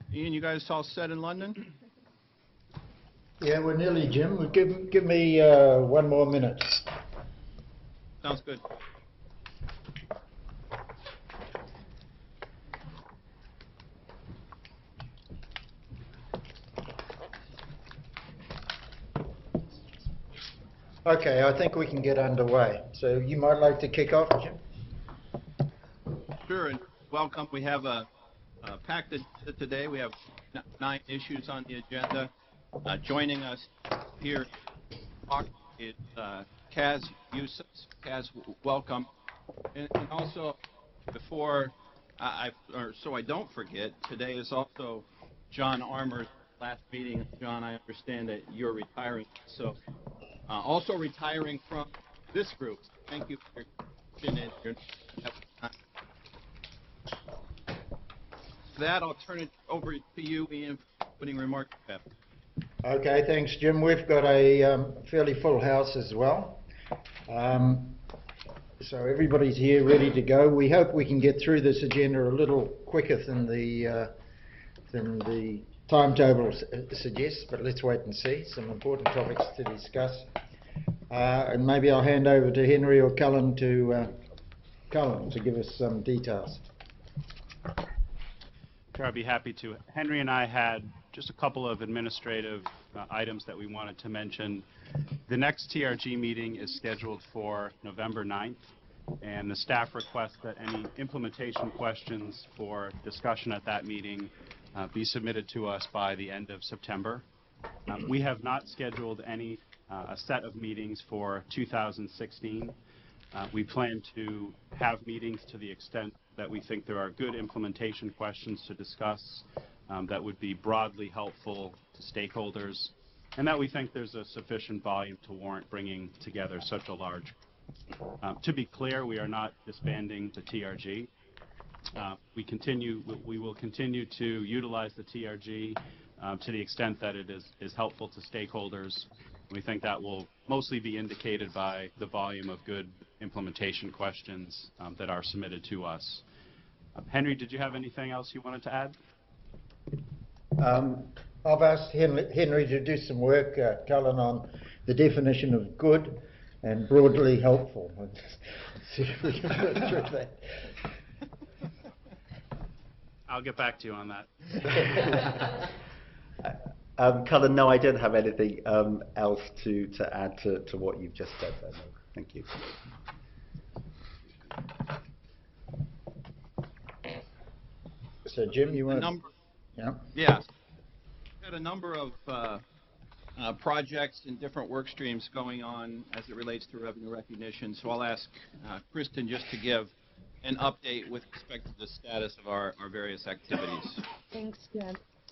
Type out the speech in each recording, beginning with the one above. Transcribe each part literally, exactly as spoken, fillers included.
Ian, you guys all set in London? Yeah, we're nearly, Jim. Give, give me uh, one more minute. Sounds good. Okay, I think we can get underway. So you might like to kick off, Jim? Sure, and welcome. We have a, a packed agenda today. We have nine issues on the agenda. Uh, joining us here is uh, Kaz Yusuf. Kaz, welcome. And, and also, before I, I, or so I don't forget, today is also John Armour's last meeting. John, I understand that you're retiring, so uh, also retiring from this group. Thank you for your and your. For that, I'll turn it over to you, Ian, for opening remarks. Okay, thanks, Jim. We've got a um, fairly full house as well. Um, so everybody's here ready to go. We hope we can get through this agenda a little quicker than the uh, than the timetable suggests, but let's wait and see. Some important topics to discuss. Uh, and maybe I'll hand over to Henry or Cullen to uh, Cullen to give us some details. Sure, I'd be happy to. Henry and I had just a couple of administrative uh, items that we wanted to mention. The next T R G meeting is scheduled for November ninth, and the staff requests that any implementation questions for discussion at that meeting uh, be submitted to us by the end of September. Um, we have not scheduled any uh, a set of meetings for two thousand sixteen. Uh, we plan to have meetings to the extent that we think there are good implementation questions to discuss um, that would be broadly helpful to stakeholders, and that we think there's a sufficient volume to warrant bringing together such a large. Uh, to be clear, we are not disbanding the T R G. Uh, we continue. We will continue to utilize the T R G uh, to the extent that it is is helpful to stakeholders. We think that will mostly be indicated by the volume of good implementation questions um, that are submitted to us. Uh, Henry, did you have anything else you wanted to add? Um, I've asked Henry, Henry to do some work, uh, Cullen, on the definition of good and broadly helpful. See if we can work through that. I'll get back to you on that. um, Cullen, no, I don't have anything um, else to, to add to, to what you've just said there. No. Thank you. So, Jim, you want to... Yeah. Yes. We've got a number of uh, uh, projects and different work streams going on as it relates to revenue recognition. So I'll ask uh, Kristen just to give an update with respect to the status of our, our various activities. Thanks, Jim.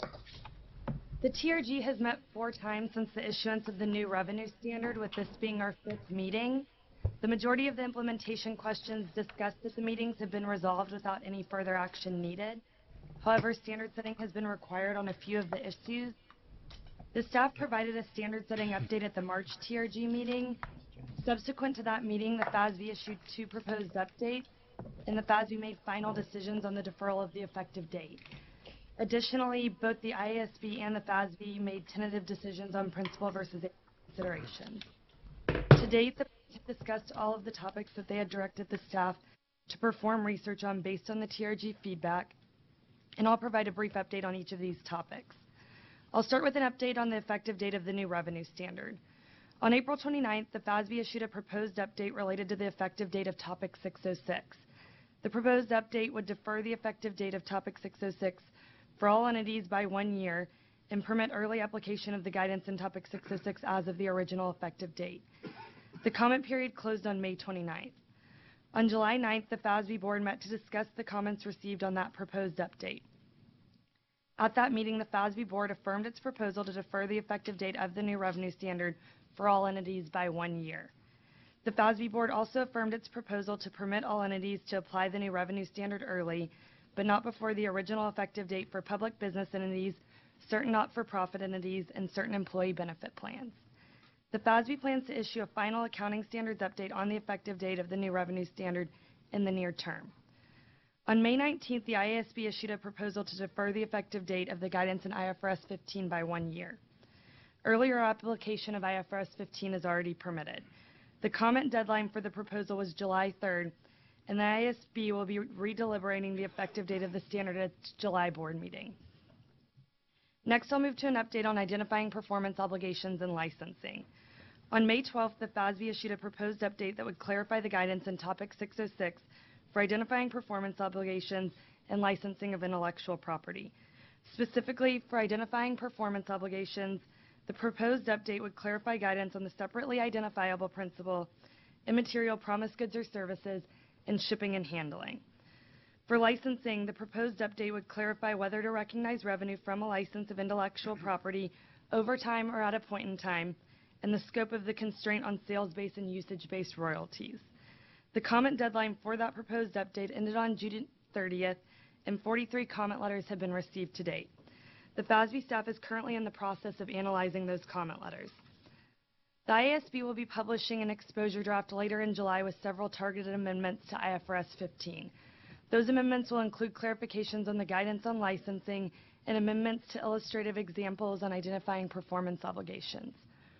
The T R G has met four times since the issuance of the new revenue standard, with this being our fifth meeting. The majority of the implementation questions discussed at the meetings have been resolved without any further action needed. However, standard setting has been required on a few of the issues. The staff provided a standard setting update at the March T R G meeting. Subsequent to that meeting, the F A S B issued two proposed updates, and the F A S B made final decisions on the deferral of the effective date. Additionally, both the I A S B and the F A S B made tentative decisions on principal versus considerations. To date, the have discussed all of the topics that they had directed the staff to perform research on based on the T R G feedback, and I'll provide a brief update on each of these topics. I'll start with an update on the effective date of the new revenue standard. On April twenty-ninth, the F A S B issued a proposed update related to the effective date of Topic six oh six. The proposed update would defer the effective date of Topic six oh six for all entities by one year and permit early application of the guidance in Topic six oh six as of the original effective date. The comment period closed on May twenty-ninth. On July ninth, the F A S B board met to discuss the comments received on that proposed update. At that meeting, the F A S B board affirmed its proposal to defer the effective date of the new revenue standard for all entities by one year. The F A S B board also affirmed its proposal to permit all entities to apply the new revenue standard early, but not before the original effective date for public business entities, certain not-for-profit entities, and certain employee benefit plans. The F A S B plans to issue a final accounting standards update on the effective date of the new revenue standard in the near term. On May nineteenth, the I A S B issued a proposal to defer the effective date of the guidance in I F R S fifteen by one year. Earlier application of I F R S fifteen is already permitted. The comment deadline for the proposal was July third, and the I A S B will be redeliberating the effective date of the standard at its July board meeting. Next, I'll move to an update on identifying performance obligations and licensing. On May twelfth, the F A S B issued a proposed update that would clarify the guidance in Topic six oh six for identifying performance obligations and licensing of intellectual property. Specifically, for identifying performance obligations, the proposed update would clarify guidance on the separately identifiable principal, immaterial promised goods or services, and shipping and handling. For licensing, the proposed update would clarify whether to recognize revenue from a license of intellectual property over time or at a point in time, and the scope of the constraint on sales-based and usage-based royalties. The comment deadline for that proposed update ended on June thirtieth, and forty-three comment letters have been received to date. The F A S B staff is currently in the process of analyzing those comment letters. The I A S B will be publishing an exposure draft later in July with several targeted amendments to I F R S fifteen. Those amendments will include clarifications on the guidance on licensing and amendments to illustrative examples on identifying performance obligations.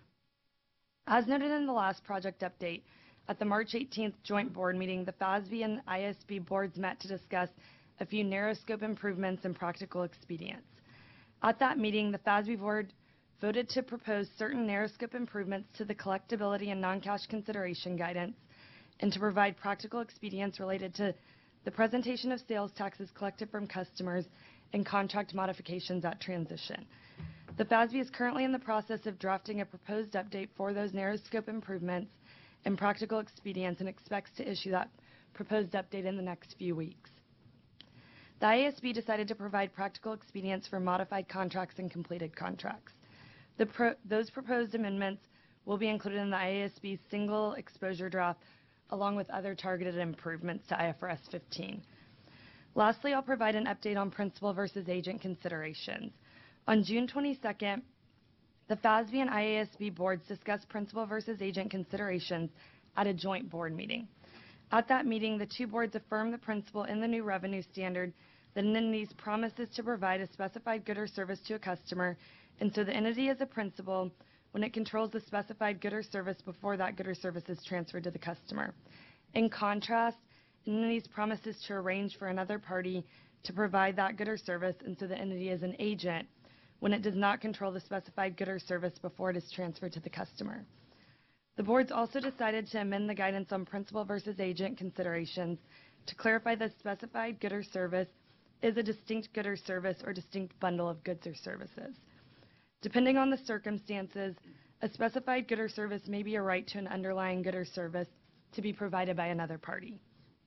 As noted in the last project update, at the March eighteenth joint board meeting, the F A S B and I A S B boards met to discuss a few narrow scope improvements and practical expedients. At that meeting, the F A S B board voted to propose certain narrow scope improvements to the collectability and non-cash consideration guidance, and to provide practical expedients related to the presentation of sales taxes collected from customers and contract modifications at transition. The F A S B is currently in the process of drafting a proposed update for those narrow scope improvements and practical expedients, and expects to issue that proposed update in the next few weeks. The I A S B decided to provide practical expedients for modified contracts and completed contracts. The pro those proposed amendments will be included in the I A S B's single exposure draft, along with other targeted improvements to I F R S fifteen. Lastly, I'll provide an update on principal versus agent considerations. On June twenty-second, the F A S B and I A S B boards discussed principal versus agent considerations at a joint board meeting. At that meeting, the two boards affirmed the principle in the new revenue standard that an entity's promises to provide a specified good or service to a customer, and so the entity is a principal when it controls the specified good or service before that good or service is transferred to the customer. In contrast, an entity's promises to arrange for another party to provide that good or service, and so the entity is an agent when it does not control the specified good or service before it is transferred to the customer. The boards also decided to amend the guidance on principal versus agent considerations to clarify that specified good or service is a distinct good or service or distinct bundle of goods or services. Depending on the circumstances, a specified good or service may be a right to an underlying good or service to be provided by another party.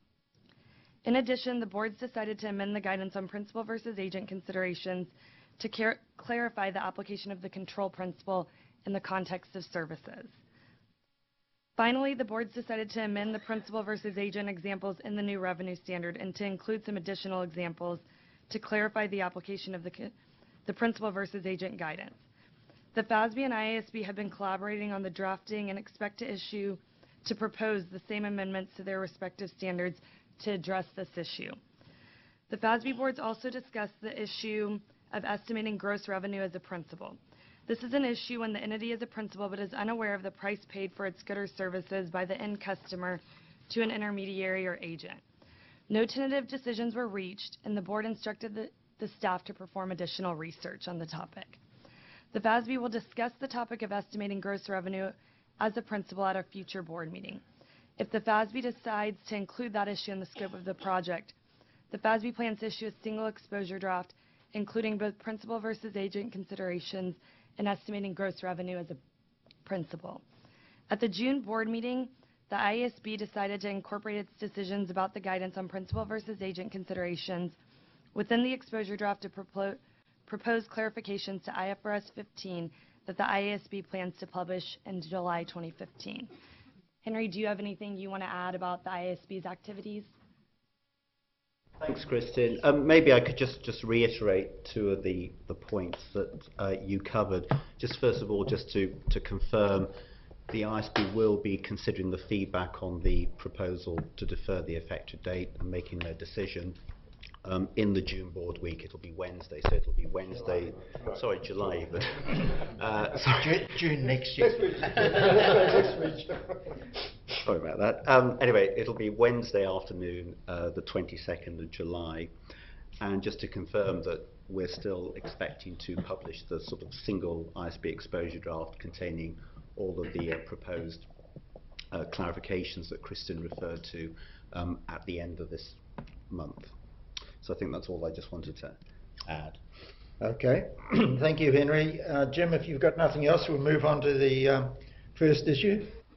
In addition, the boards decided to amend the guidance on principal versus agent considerations to clar clarify the application of the control principle in the context of services. Finally, the boards decided to amend the principal versus agent examples in the new revenue standard and to include some additional examples to clarify the application of the, the principal versus agent guidance. The F A S B and I A S B have been collaborating on the drafting and expect to issue to propose the same amendments to their respective standards to address this issue. The F A S B boards also discussed the issue of estimating gross revenue as a principal. This is an issue when the entity is a principal but is unaware of the price paid for its goods or services by the end customer to an intermediary or agent. No tentative decisions were reached, and the board instructed the, the staff to perform additional research on the topic. The F A S B will discuss the topic of estimating gross revenue as a principal at a future board meeting. If the F A S B decides to include that issue in the scope of the project, the F A S B plans to issue a single exposure draft including both principal versus agent considerations and estimating gross revenue as a principal. At the June board meeting, the I A S B decided to incorporate its decisions about the guidance on principal versus agent considerations within the exposure draft to propo propose clarifications to I F R S fifteen that the I A S B plans to publish in July twenty fifteen. Henry, do you have anything you want to add about the I A S B's activities? Thanks, Kristen. Um, maybe I could just, just reiterate two of the, the points that uh, you covered. Just first of all, just to, to confirm, the I S B will be considering the feedback on the proposal to defer the effective date and making their decision um, in the June board week. It'll be Wednesday, so it'll be Wednesday, July. sorry, July, but uh, sorry. June, June next year. Sorry about that. Um, anyway, it'll be Wednesday afternoon, uh, the twenty-second of July. And just to confirm that we're still expecting to publish the sort of single I S B exposure draft containing all of the uh, proposed uh, clarifications that Kristen referred to um, at the end of this month. So I think that's all I just wanted to add. Okay, thank you, Henry. Uh, Jim, if you've got nothing else, we'll move on to the um, first issue.